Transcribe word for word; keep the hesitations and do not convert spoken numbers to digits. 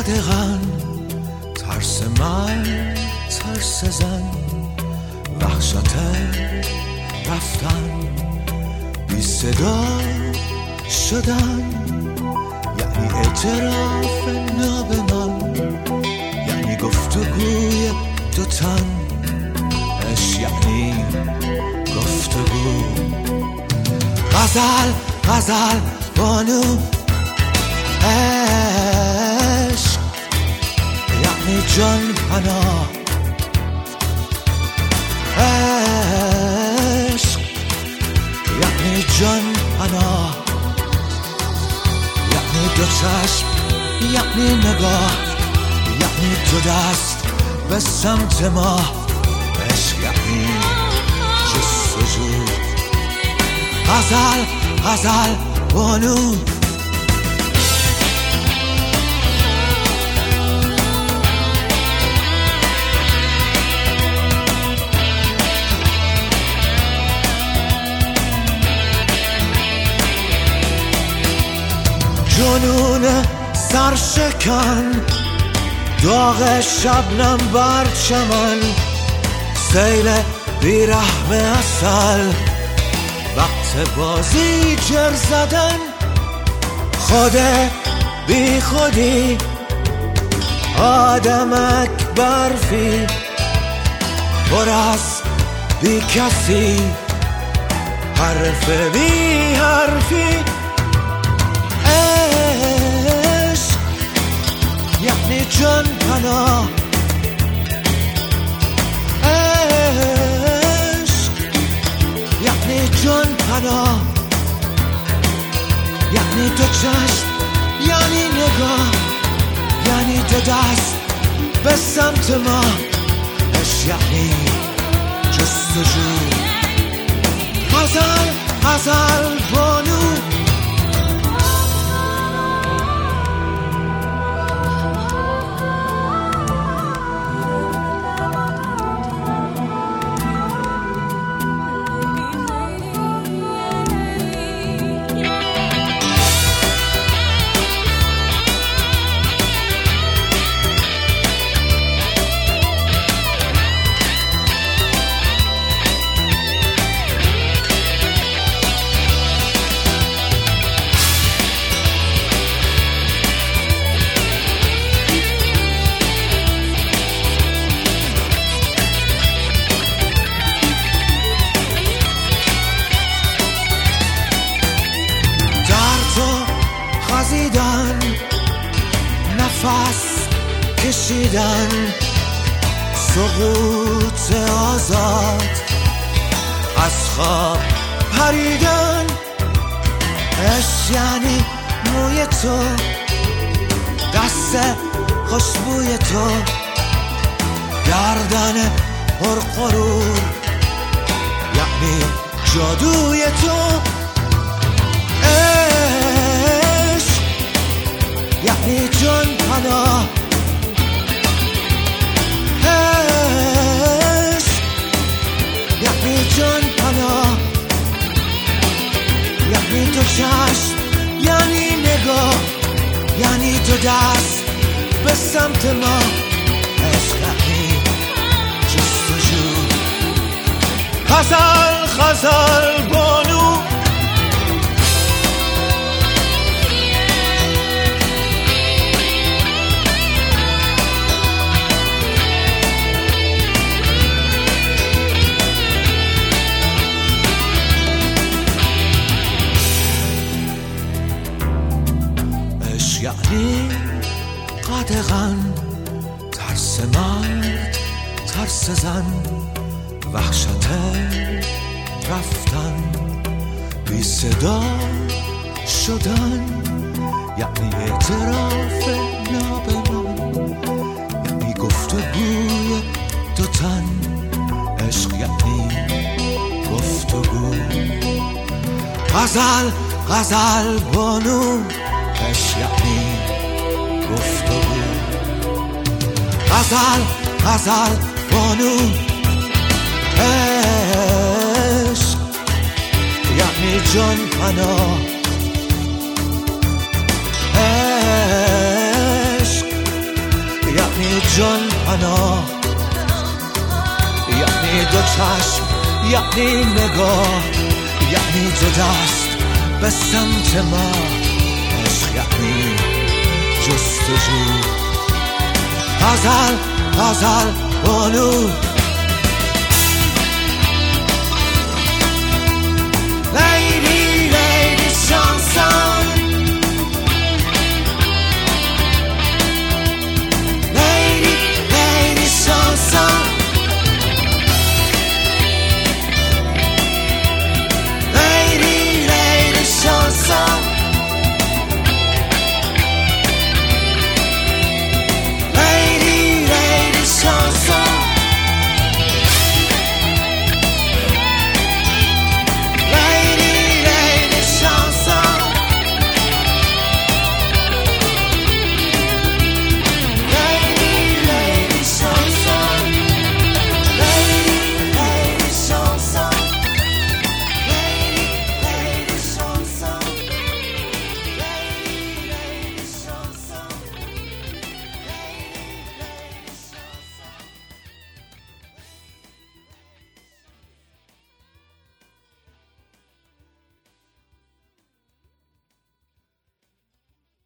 قدغن، ترس من، ترس زن، وحشت رفتن، بی صدا شدن، یعنی اعتراف ناب من، یعنی گفتگوی دو تن، اش یعنی گفتگو. غزل غزل بانو، عشق یعنی جان پناه، عشق یعنی جان پناه، یعنی دو چشم، یعنی نگاه، یعنی دو دست به سمت ما، عشق یعنی جستجو. غزل غزل بانو، جنون سرشکن، داغ شبنم بر چمن، سیل بیرحم اصل، وقت بازی جر زدن، خود بی خودی، آدمک برفی، پر از بی کسی، حرف بی حرفی. عشق یعنی جان پناه، عشق یعنی جان پناه، یعنی دو چشم، یعنی نگاه، یعنی دو دست به سمت ما، عشق یعنی جستجو. غزل غزل بانو، خزیدن، نفس کشیدن، سقوط آزاد، از خواب پریدن، عشق یعنی موی تو، دست خوشبوی تو، گردن پرغرور، یعنی جادوی تو. یعنی جان پناه، عشق یعنی جان پناه، یعنی دو چشم، یعنی نگاه، یعنی دو دست به سمت ما، عشق یعنی جستجو. غزل غزل بانو، یعنی قدغن، ترس مرد، ترس زن، وحشت رفتن، بی صدا شدن، یعنی اعتراف ناب من، یعنی گفتگوی دو تن، عشق یعنی گفتگو. غزل غزل بانو، عشق یعنی گفتگو. غزل غزل بانو، عشق یعنی جان پناه، عشق جان پناه، یعنی دو چشم، یعنی نگاه، یعنی دو دست به سمت ما. عشق یعنی جستجو. غزل غزل بانو